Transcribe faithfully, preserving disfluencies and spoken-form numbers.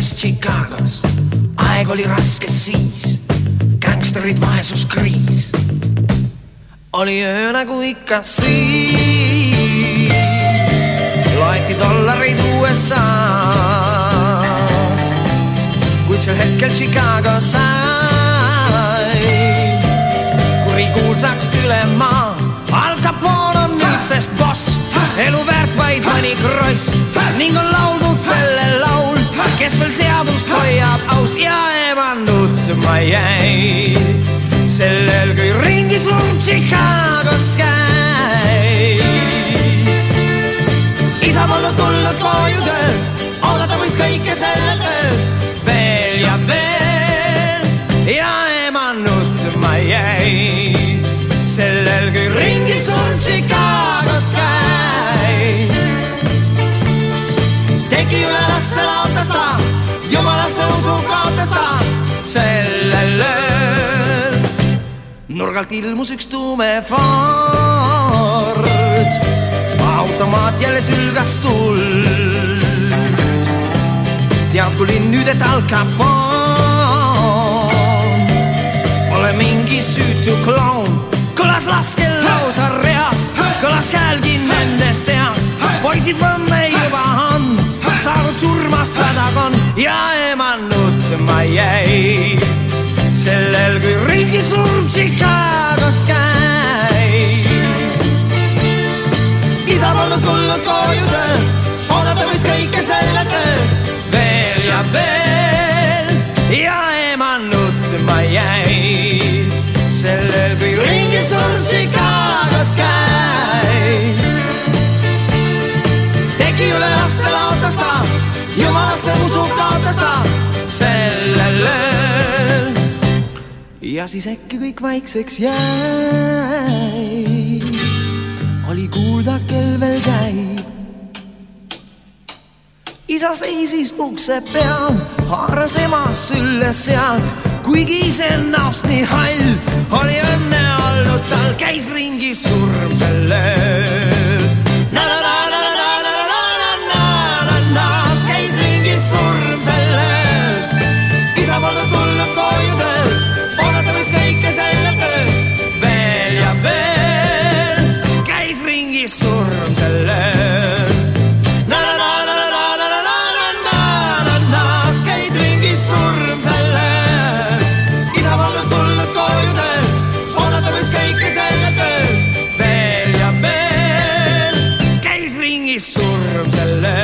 ees Chicagos. Aeg oli raske siis, gängsterid vaesuskriis. Oli öö nagu ikka siis, laeti dollareid U S A-s, kuid sel hetkel Chicago sai kurikuulsaks üle maa. Al Capone on nüüdsest boss, elu väärt vaid mõni kross ning on lauldud selle laul, kes veel seadust hoiab aus ja ema nutma jäi sellel, kui ringi surm Chicagos käis. Isa polnud tulnud koju tööl, oodata võis kõike sellel tööl veel ja veel ja ema nutma jäi sellel, kui ringi surm Chicagos käis. Teki üle laste laotas ta, jumalasse usu kaotas ta sellel ööl. Nurgalt ilmus üks tume Ford, automaat jälle sülgas tuld. Tead tulin nüüd, et Al Capone pole mingi süütu kloon. Kõlas laskel lausa reas, kõlas käälgi nende seas. Poisid võmme juba on saanud surma sadakon ja ema nutma jäi sellel, kui ringi surm Chicagos käis. Isa polnud tulnud koju tööl, oodata võis kõike selle töö veel ja veel ja ema nutma jäi sellel, kui ringi surm Chicagos käis. Teki üle laste laotas ta, jumalasse usu kaotas ta sellel ööl. Ja siis äkki kõik vaikseks jäi, oli kuulda, kel veel käib. Isa seisis ukse peal, haaras ema sülle sealt, kuigi ise näost nii hall oli õnne olnud tal, käis ringi surm sel ööl. Na-na-na-na-na-na-na-na-na-na, käis ringi surm sel ööl. Isa polnud tulnud koju tööl, oodata võis kõike selle tööl veel ja veel, käis ringi surm sel ööl. Na-na-na-na-na-na-na-na-na-na, käis ringi surm sel ööl. Isa polnud tulnud koju tööl, oodata võis kõike selle tööl veel ja veel, käis ringi surm sel ööl.